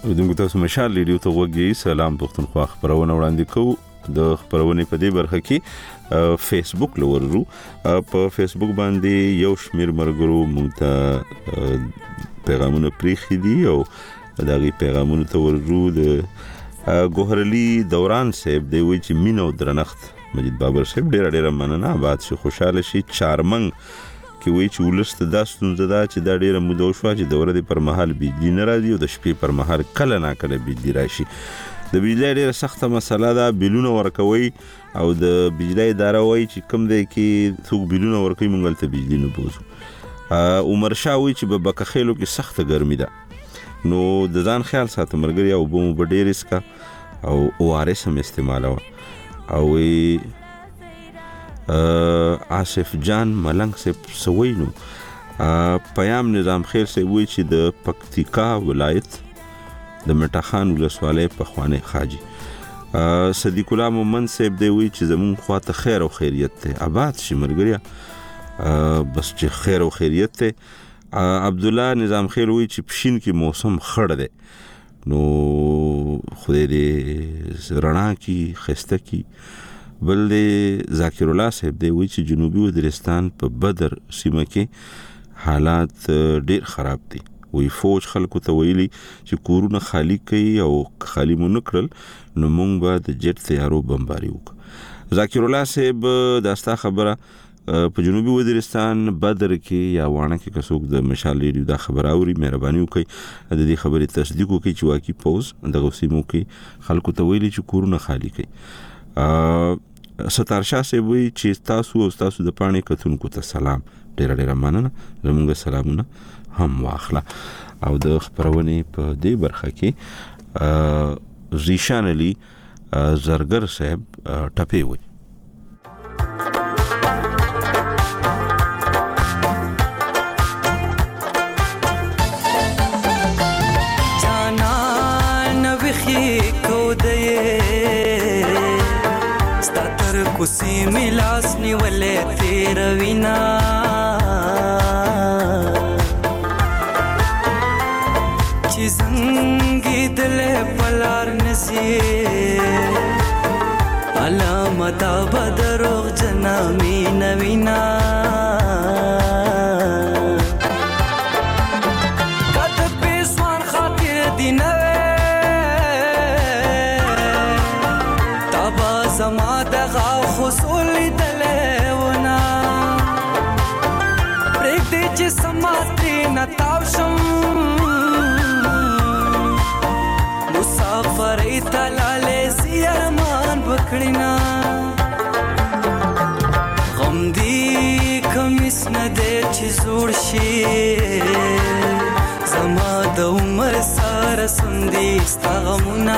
Speaker 1: دغه تاسو مشال ریډیو ته وګورئ. سلام پښتونخوا خبرونه وړاندې کوو. د خبرونه په دې برخه کې فیسبوک لورو په فیسبوک باندې یو شمیر مرګرو مونږ ته پیغامونه پریخي دي او دغه پیغامونه ته ورو د ګوهرلی دوران صاحب دی وی چې مینو درنخت مجید بابر صاحب ډیر ډیر مننه بعد شي خوشاله شي چارمنګ کې وی چې ولست د ستونزه دا چې دا ډیره موده شو چې د ورځې پر مهال بجلی نه راځي او د شپې پر مهال کله نا کله بجلی راشي. د بجلی ډیره سخته مسله ده. بیلونه ورکوي او د بجلی اداره وایي چې کم دی کې څوک بیلونه ورکوي مونږ ته بجلی نه بوزو. عمر شاه وایي چې په بکخېلو کې سخته ګرمي ده نو د ځان خیال ساته مرګري او بوم په ډیر اسکا او او ار اس هم استعمالوه او آصف جان ملنګ سے سوینو پیام نظام خیر سے وی چې د پکتیکا ولایت د مټاخان ولسوالۍ په خوانه خاجي صدیق الله مومن صاحب دی وی چې زمون خواته خیر او خیریت ته آباد شي مرګریا بس چې خیر او خیریت ته. عبد الله نظام خیر وی چې پښین کې موسم خړ دی نو خدای دې رڼا کی خسته کی. بل دی ذاکر الله صاحب دی وی چې جنوبي وزیرستان په بدر سیمه کې حالات ډیر خراب دي. وی فوج خلکو ته ویلي چې کورونه خالی کړي او خالی مو نکړل نو مونږ به د جټ تیارو بمباري وکړو. ذاکر الله صاحب داستا خبره په جنوبي وزیرستان بدر کې یا وانه کې کڅوک د مشال ریډیو دا خبر اوري مهرباني وکړي د دې خبرې تصدیق وکړي چې واقعي پوز دغه سیمو کې خلکو ته ویلي چې کورونه خالی کړي. ستار شاه صاحب وی چې تاسو او تاسو د پانی کتونکو ته سلام ډیر ډیر مننه زموږ سلامونه هم واخله. او د خبرونه په دې برخه کې زیشان علي زرګر صاحب ټپي وي.
Speaker 14: جانا نوخي کو دې ستاتر کوسي ملاس نیولې تیر وینا زنګي دل پلار نسی علامت بدروغ جنا مين وینا کد پیسوان خاطر دینوي تبا زما دغه خصول دلونه پرې دې چې سماتري نتاوشم مسافر تلاله زیرمان بکړینا غم دی کمیس نه دې چې زوړ شي زما د عمر سره سندي ستغمنا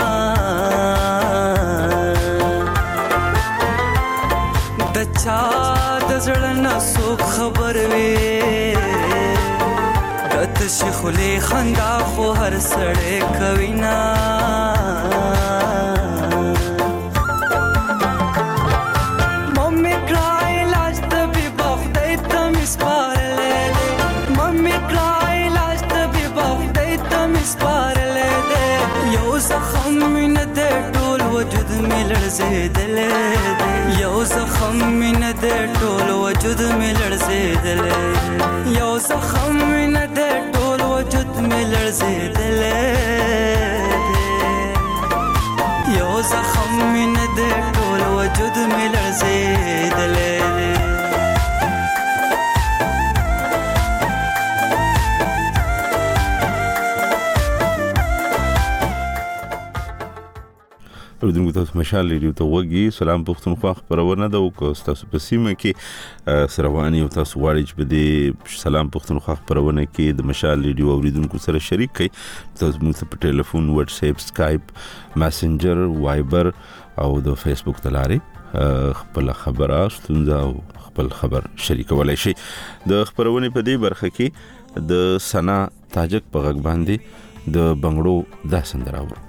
Speaker 14: د چا د زړه نه څوک خبر وي دت شخلي خندا خو هر سړی کوي نا ممي کرای لاس ته به بخدای ته مسپارلې ممي کرای لاس ته به بخدای ته مسپارلې یو زخم من دې ټول وجود مې لړزېدلې یو زخم من دې ټول وجود مې لړزېدلې یو زخم من دې ټول وجود مې لړزېدلې یو زخم من دې ټول وجود مې لړزېدلې.
Speaker 1: دغه تاسو مشال ریډیو ته وګورئ. سلام پښتونخوا خبرونه ده او تاسو په سیمه کې سروانی او تاسو غواړئ چې په دې سلام پښتونخوا خبرونه کې د مشال ریډیو اوریدونکو سره شریک کړئ. تاسو موږ په ټلیفون واتس اپ سکایپ میسنجر وایبر او د فیسبوک تلارې خپل خبره ستونزه او خپل خبر شریکولای شئ. د خبرونه په دې برخه کې د سنا تاجک په غږ باندې د بنگړو دا سندره و.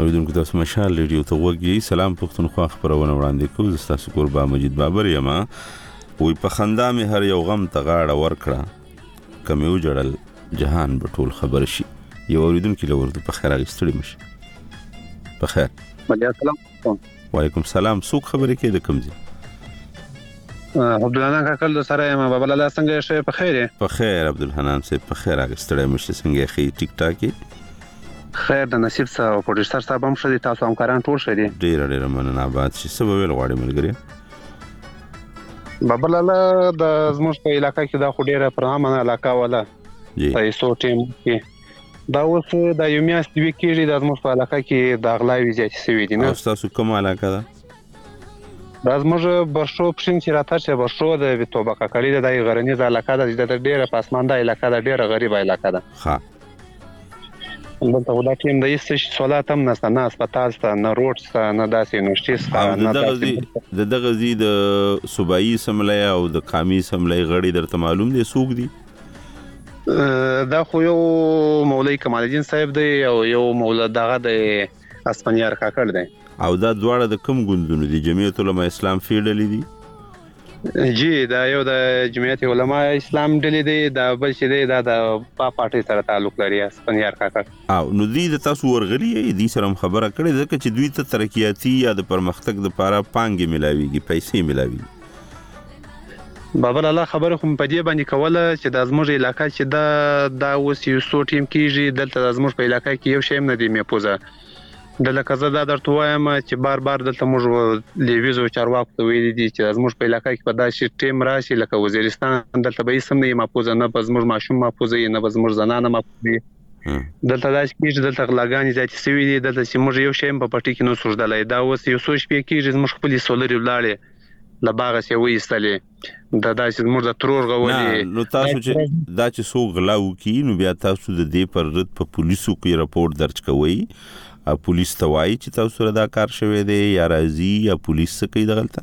Speaker 1: اوریدونکو تاسو مشال ریډیو ته وګورئ. سلام پښتونخوا خبرونه وړاندې کوم. تاسو قربا مجید بابر یم. وی په خندا مې هر یو غم ته غاړه ورکړه، کمه وجړل جهان به ټول خبر شي. یو اوریدونکو لورته په خیر اغستړي مشه. په خیر.
Speaker 15: السلام
Speaker 1: وعلیکم السلام. څوک خبرې کوي د کوم ځای؟
Speaker 15: عبدالحنان کاکل سره یم. بابا لاله څنګه شې؟ په خیر.
Speaker 1: په خیر عبدالحنان سه په خیر اغستړي مشه. څنګه خې ټیک ټاک؟
Speaker 15: خیر د نصیب صاحب او پروډوسر صاحب هم شدي، تاسو همکاران ټول شدي.
Speaker 1: ډیر ډیر مننه. آباد شي. څه ویل غواړي ملګری؟
Speaker 15: بابا لاله د زموږ په علاقې کې دا خو ډیره پرامنه علاقه ولا
Speaker 1: جی
Speaker 15: پیسو ټیم کې دا اوس د یو میاشت دی کېږي د زموږ په علاقې کې د اغلاوي زیات شوی دي. نه
Speaker 1: تاسو کوم علاقه ده؟
Speaker 15: دا زموږ برشو پښین چې راته چې برشو د توبه کاکړي د غرنیز علاقه ده، د ډیره پاسمانده علاقه ده، ډیره غریب علاقه ده.
Speaker 1: ها
Speaker 15: دلته ودا ټیم د ایست سوالات هم نسته، نه هسپتال سته، نه روډ سته، نه داسې نوشتي سته، نه
Speaker 1: داسې د دغه زی د صوبایي سملای او د قامي سملای غړي درته معلوم دي څوک دي؟
Speaker 15: دا خو یو مولوی کمال الدین صاحب دی او یو مولا دغه د اسپانیار کاکړ دی.
Speaker 1: او دا دواړه د کوم ګوندونو دي؟ جمعیت العلماء اسلام فیډل دي؟
Speaker 15: جی دا یو د جمعیت علماء اسلام ډلې دی، دا بل چې دی دا د پا پارټي سره تعلق لري اسپانیار کاکړ.
Speaker 1: او نو دوی د تاسو ورغلي دي سره خبره کړې ده چې دوی ته ترقیاتي یا د پرمختګ لپاره پانګې ملاويږي، پیسې ملاويږي؟
Speaker 15: بابا لاله خبره خو په دې باندې کوله چې د زموږ علاقې چې دا دا اوس یو څو ټیم کېږي دلته د زموږ په علاقې کې یو شی هم نه دی میپوزه. د لکه زه دا درته وایم چې بار بار دلته موږ لیویزو چارواکو ته ویلي دي چې زموږ په علاقې کې په داسې ټیم راشي لکه وزیرستان دلته به هیڅ هم نه محفوظه، نه به زموږ ماشوم محفوظه نه به زموږ زنانه محفوظه. دلته داسې کېږي دلته غلاګانې زیاتې شوي دي دلته چې موږ یو شی هم په پټي کې نه سوځدلی. دا اوس یو څو شپې کېږي زموږ خپلې سولرې ولاړې له باغه سې وایستلې دا داسې زموږ د ترور غولې.
Speaker 1: نو تاسو چې دا چې څوک غلا وکړي نو بیا تاسو د دې پر رد په پولیسو کې راپورټ درج کوئ؟ پولیس ته وایي چې تاسو سره دا کار شوی دی یا راځي یا پولیس څه کوي دغلته؟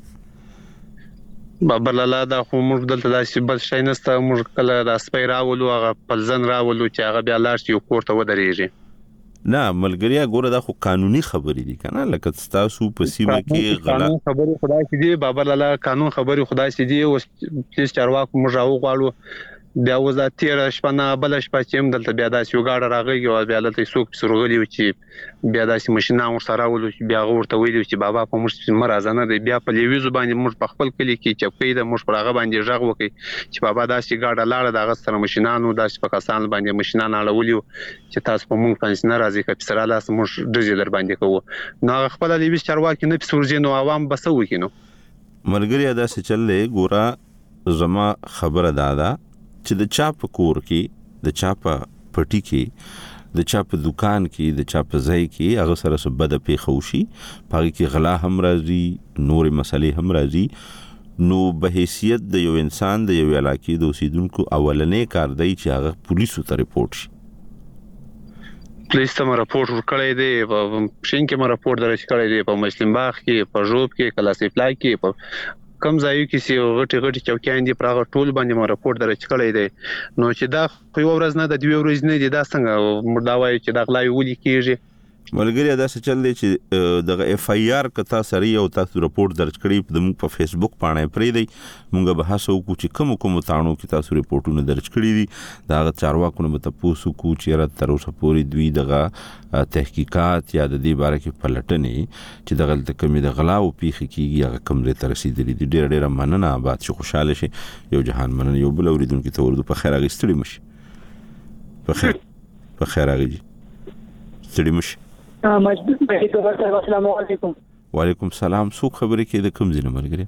Speaker 15: بابا لاله دا خو موږ دلته داسې بل شی نشته. موږ کله د سپی راولو هغه پلزن راولو چې هغه بیا لاړ شي یو کور ته ودرېږي.
Speaker 1: نه ملګریا ګوره دا خو قانوني خبرې دي که نه؟ لکه ستاسو په سیمه کې غلا
Speaker 15: قانون خبرې خدای سي دي بابا لاله، قانون خبرې خدای سي دي. اوس پولیس چارواکو موږ راوغواړو بیا وزا تیره شپه نه بله شپه چې هم دلته بیا داسې یو ګاډه راغی او بیا دلته څوک پسې راغلي وو چې بیا داسې ماشینان ورسره راولو چې بیا هغه ورته ویلي چې بابا په موږ مه راځه نه دی. بیا په لیویزو باندې موږ په خپل کلي کې چوکۍ ده موږ پر هغه باندې غږ وکړئ چې بابا داسې ګاډه لاړه د هغه سره ماشینانو داسې په کسان باندې ماشینان اړولي وو چې تاسو په موږ باندې نه راځئ، که پسې رالاست موږ ډزې در باندې کوو. نو هغه خپله لیویز چارواکي نه پسې ورځي نو عوام به څه وکړي؟ نو
Speaker 1: ملګریا داسې چل دی. ګوره زما خبره دا ده چې د چا په کور کې، د چا په پټي کې، د چا په دکان کې، د چا په ځای کې هغه سره څه بده پیښه وشي، په هغې کې غلا هم راځي، نورې مسلې هم راځي. نو په حیثیت د یو انسان د یو علاقې د اوسیدونکو اولنی کار دی چې هغه پولیسو ته رپورټ شي.
Speaker 15: پولیس ته مې راپورټ ورکړی دی، په پښین کې مې راپورټ درج کړی دی، په مسلم باغ کې، په ژوب کې، کلاسي فلای کې، په کم ځایو کې چې غټي غټي چوکیان دي پر هغه ټول باندې مې راپورټ درج کړی دی. نو چې دا خو یو ورځ نه د دوه ورځې نه دي، دا څنګه موږ دا وایو چې دا غلاوي ولې کېږي؟
Speaker 1: ملګری داسې چل دی چې دغه اف آی آر کتا سری او تاسو رپورټ درج کړی د موږ په فیسبوک باندې پرې دی. موږ به هڅه وکړو چې کوم کوم تاڼو کې تاسو رپورټونه درج کړی دي دا غ چارواکو نه تاسو کو چې را تر اوسه پورې دوی دغه تحقیقات یا د دې باره کې پلټنې چې دغه د کمی د غلا او پیخي کیږي هغه کوم لري تر رسیدلې دي. ډېر ډېر مننه. آباد شي، خوشاله شي. یو جهان مننه. یو بل اوریدونکو ته ورته په خیر اغستړي مشي. په خیر په خیر اغږي ستړي مشي.
Speaker 16: السلام علیکم.
Speaker 1: وعلیکم السلام. څوک خبرې کوي؟ د کوم ځای نه ملګری؟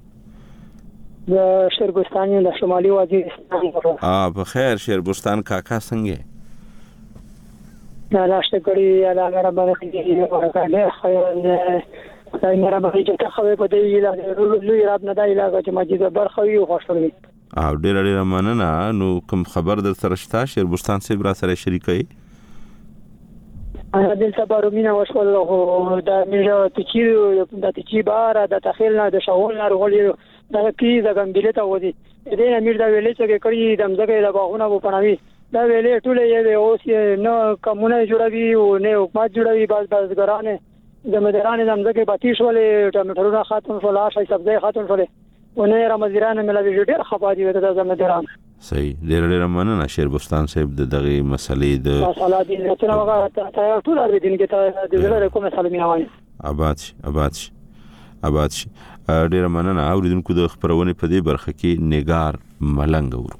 Speaker 16: د شیربستان د شمالي وزیرستان.
Speaker 1: اه په خیر شیربستان کاکا څنګه؟
Speaker 16: دا لاشته کړی دا غره باندې ورکړل خو دا مې را باندې چې خو په دې علاقې لوی راب نه دا علاقې چې ماجد برخه یو خوشحالي.
Speaker 1: او ډېر ډېر مننه. نو کوم خبر در سره شته شیربستان سره برا سره شریکای؟
Speaker 16: انا دلته بارومینه وشول او دا میجا تچی دا تچی بار دا تخیل نه د شاول نه ورغلی دا کی دا ګمبلته ودی دې امیر دا ویلې چې کړي د مزګه د باغونه په پناوي دا ویلې ټولې یې اوس نه کومونه جوړوي او نه حکومت جوړوي باز بازګرانه زمینداران زمزکه پاتې شولې ټماټرونه خاتون شول آشای سبزی خاتون شولې ونه رمضان ملوي ډېر خپادي وته د زمینداران
Speaker 1: صحیح ډېر ډېر مننه شیر بستان صاحب د دغه مسلې د
Speaker 16: مسله دي چې نو هغه ته ټول اړ دي چې د زړه کومه سلامي وایي
Speaker 1: آباد شي آباد شي آباد شي ډېر مننه اوریدونکو د خبرونه په دې برخه کې نگار ملنګ ورو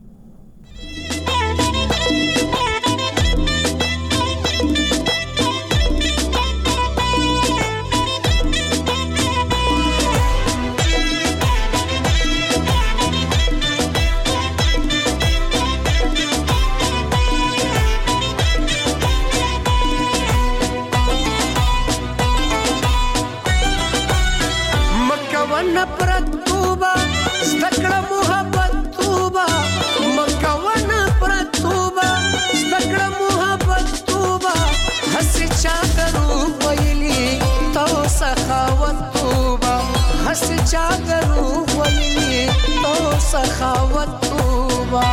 Speaker 17: چاګرو ویلی تو سخاوت توبا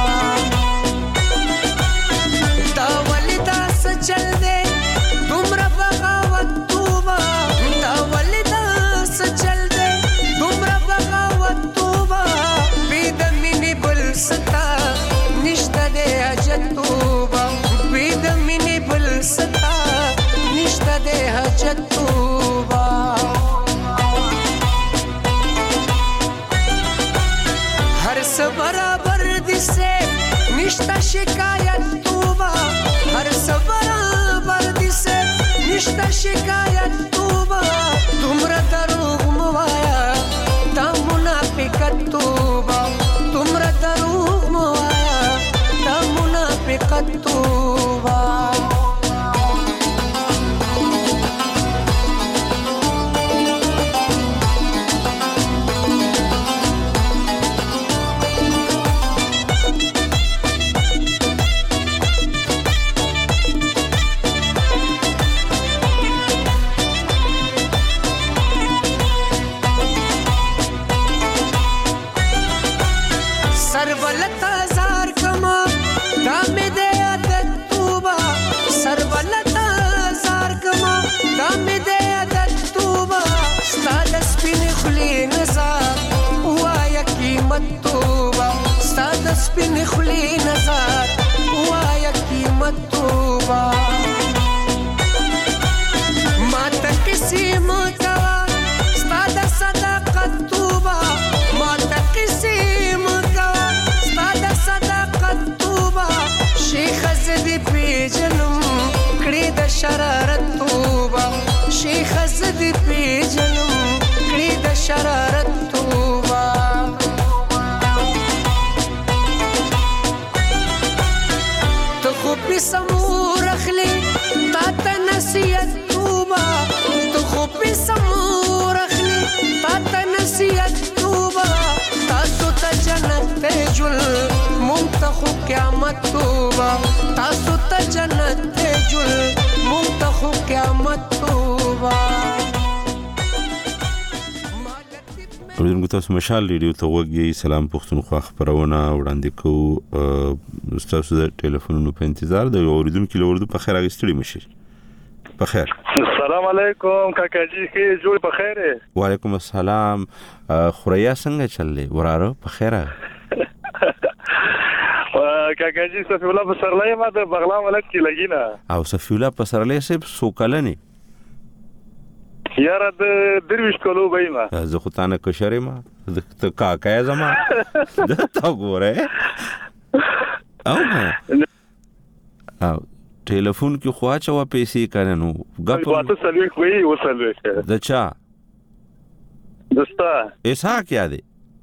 Speaker 17: تا ولدا سچل دے تمرا بغاوت توبا تا ولدا سچل دے تمرا بغاوت توبا بيد مني بل ستا نشتا دے حجت توبا بيد مني بل ستا نشتا دے حجت توبا برابر दिसे निष्ठा शिकायत तूबा हर सब बराबर दिसे निष्ठा शिकायत तूबा तुमरा दरूग मवाया ता मुनाफिकत तूबा तुमरा दरूग मवाया ता मुनाफिकत तूबा سپین خلی نظر وایا قیمت توبا ما تا کسی مکوا ستاد صداقت توبا ما تا کسی مکوا ستاد صداقت توبا شیخ زدی پی جنم کړي د شرارت توبا شیخ زدی پی جنم کړي د شرارت توبا سمور اخلي تا ته نصیحت توبا تو خو په سمور اخلي تا ته نصیحت توبا تاسو ته جنت ته جل مونږ ته خو قیامت توبا تاسو ته جنت ته جل مونږ ته خو قیامت توبا
Speaker 1: اوریدونکو تاسو مشال ریډیو ته وګورئ سلام پښتونخوا خبرونه وړاندې کوو تاسو د ټلیفونونو په انتظار د اوریدونکو لوردو په خیر اغستړي مشي په خیر
Speaker 18: السلام علیکم کاکا جی کې جوړ په خیر
Speaker 1: وعلیکم السلام خوریا څنګه چللې وراره په خیر
Speaker 18: کاکا جی صفی الله پسرلې ما د بغلا ولادت کې لګینا
Speaker 1: او صفی الله پسرلې سه سوکلنی
Speaker 18: یاره د درویش کولو بېما
Speaker 1: زه خو تانه کشرې ما ته کاکا زما د تا ګوره او او ټلیفون کې خو اچو پیسې کنه نو غپ
Speaker 18: واته سلوي کوي وسلوي
Speaker 1: د چا
Speaker 18: دستا
Speaker 1: ایسا کیا دی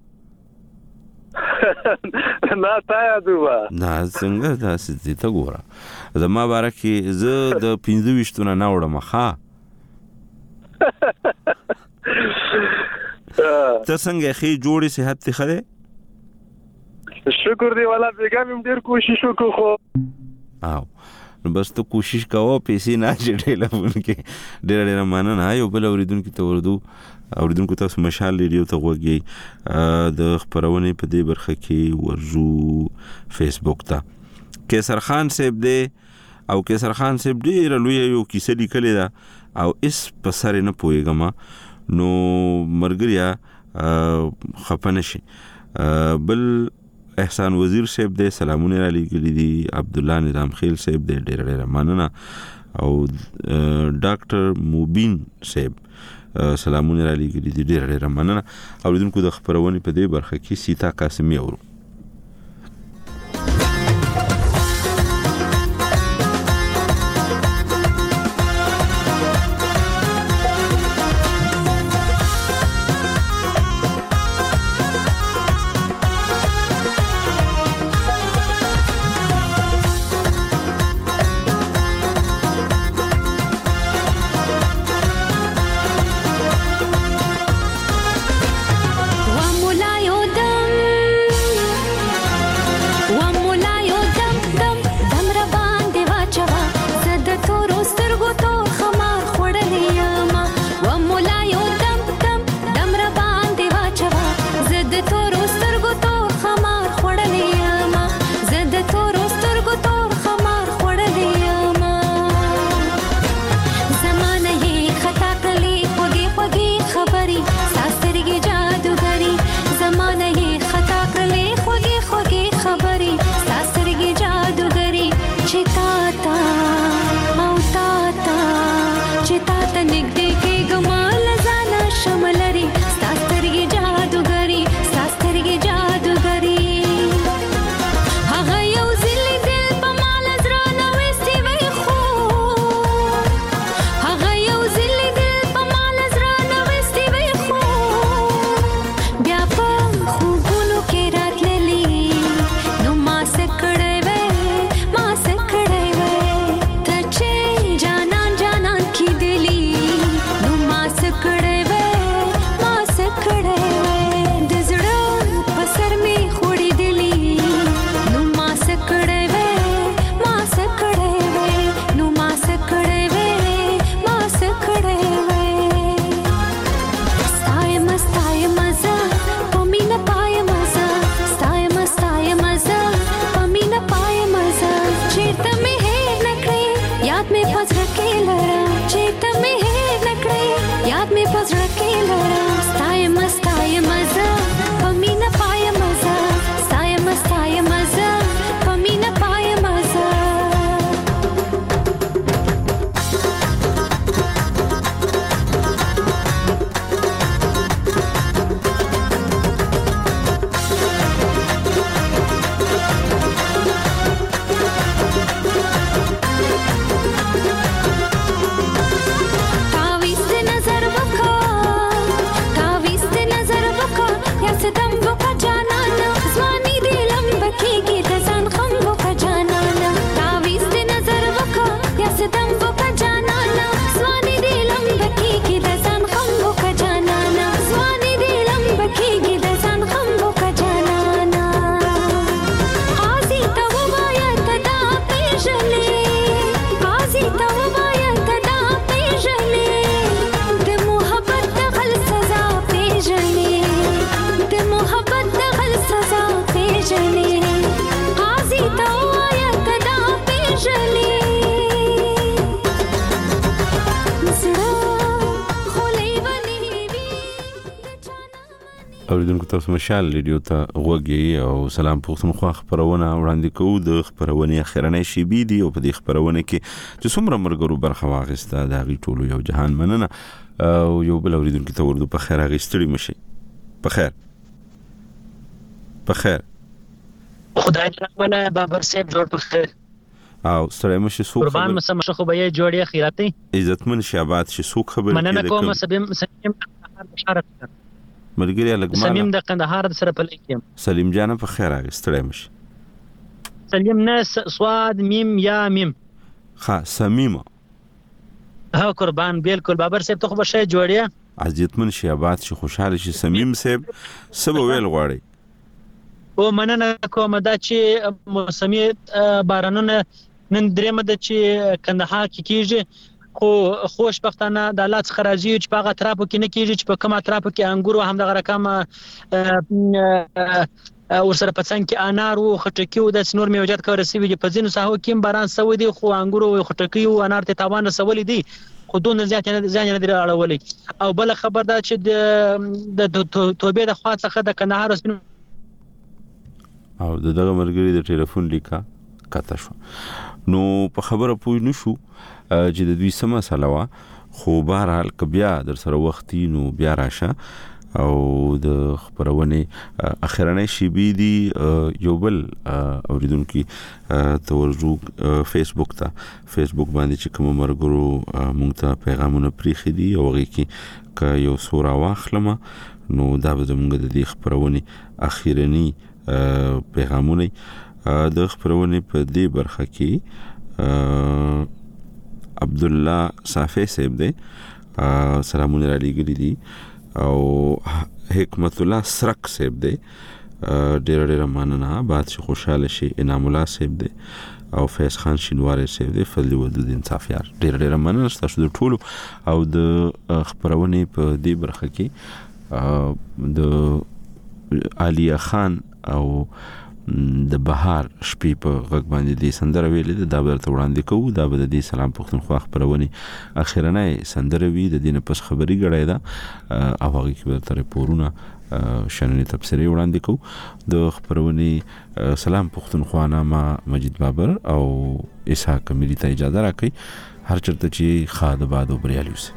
Speaker 18: نه تا یادوا
Speaker 1: نه څنګه تاسو ته ګوره زما بارکه زه د پنځه وشتونه نه وړم ښا ته څنګه خې جوړې صحت ته خره
Speaker 18: شکر دی والا بیګم ډیر کوشش وکړو
Speaker 1: او نو بس ته کوشش کوو پیسې نه چې ټلیفون کې ډېر ډېر مننه یو بل اوریدونکو ته ورودو اوریدونکو تاسو مشال ریډیو ته وګورئ د خبرونه په دې برخه کې ورزو فیسبوک ته کیسر خان صاحب دی او کیسر خان صاحب ډېر لوی یو کیسه لیکلې ده او اس په سر نه پويګما نو مرګریا خپنه شي. بل احسان وزیر صاحب دې سلامونه علی ګلی دي، عبد الله نظام خیل صاحب دې ډېر ډېر مننه، او ډاکټر موبین صاحب سلامونه علی ګلی دي ډېر ډېر مننه. اوریدونکو د خبرونه په دې برخه کې سیتا قاسمی اورو. اوریدونکو تاسو مشال ریډیو ته غوږی او سلام پښتونخوا خبرونه وړاندې کوو. د خبرونه اخرنۍ شی بي دي او په دې خبرونه کې چې څومره مرګرو برخه واغسته د غي ټولو یو جهان مننه او یو بل اوریدونکو ته ورته په خیر غیستړي مشي. په خیر په خیر
Speaker 19: خدای دې رحمنه بابر صاحب جوړ په خیر
Speaker 1: او سره مشه سو
Speaker 19: قربان مسم خو به جوړي خیراته
Speaker 1: عزتمن شابات شي سو خبر
Speaker 19: کې مننه کوم سبم سلیم بشارت
Speaker 1: ملګری لګمانه
Speaker 19: سلیم د قندهار سره په لیکم
Speaker 1: سلیم جان په خیر غیستړي مشي.
Speaker 19: سلیم ناس صاد میم یا میم
Speaker 1: ها سمیمه
Speaker 19: ها قربان بالکل بابر صاحب ته خو به شي جوړي
Speaker 1: عزتمن شابات شي خوشاله شي سمیم صاحب سبا ویل غواړي
Speaker 19: او مننه کوم دا چې موسمي بارانونه نن درېمه د چې کندهار کې کیږي خو خوشبختانه د الله څخه راځي چې په هغه اطرافو کې نه کیږي چې په کومه اطرافو کې انګور هم دغه رقم او سره په څنګه کې انار او خټکی او د نور میوجات کار رسیدي په ځینو ساحو کې باران سوي دي خو انګور او خټکی او انار ته تاوان رسولي دي خو خو دون زیات ځان نه دی اړولې او بل خبر دا چې د توبې د خوا څخه د کندهار سپین
Speaker 1: او دغه مرګري د ټلیفون لیکا کاته شو نو په خبره پوه نشو چې د دوی سم مسله وا خو بهرحال ک بیا در سره وختي نو بیا راشه او د خبرونه اخرنۍ شی بي دي یو بل اوریدونکو توجه فیسبوک ته فیسبوک باندې چې کوم مرګرو مونږ ته پیغامونه پریخي دي او هغه کې ک یو سورا واخلمه نو دا به زموږ د دې خبرونه اخیرنی پیغامونه د خبرونه په دې برخه کې عبد الله صافی صاحب دی سلامونه علی ګلی دي او حکمت الله سرک صاحب دی ډېر ډېر مننه بادشاہ خوشاله شي انعام الله صاحب دی او فیض خان شینواری صاحب دی فضل ودود انصافیار ډېر ډېر مننه تاسو د ټولو او د خبرونه په دې برخه کې د علیا خان او د بهار شپې په غږ باندې د سندره ویلې د دابر ته وړاندې کوو دا به د دې سلام پښتونخوا خبرونه اخیرنۍ سندره وی د دینه پس خبري غړای دا او هغه کې به تر پورونه شننې تفسیري وړاندې کوو د خبرونه سلام پښتونخوا نامه مجید بابر او اسحاق کمیلی ته اجازه راکړي هر چرته چې خاد باد او بریالیوس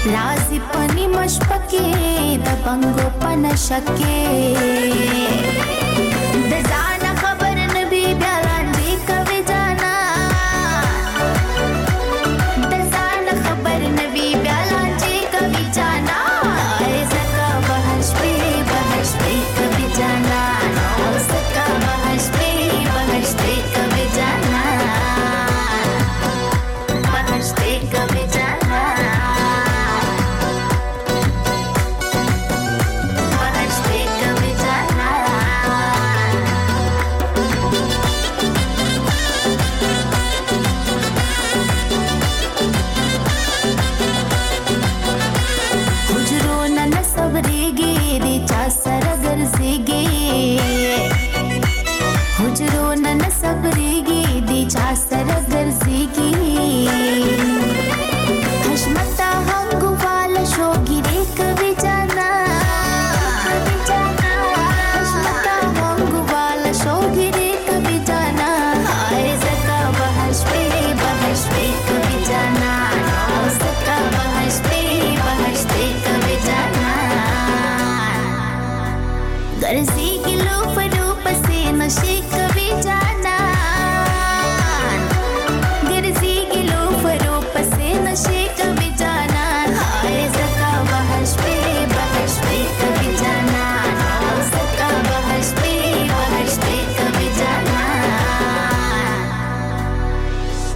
Speaker 20: Shake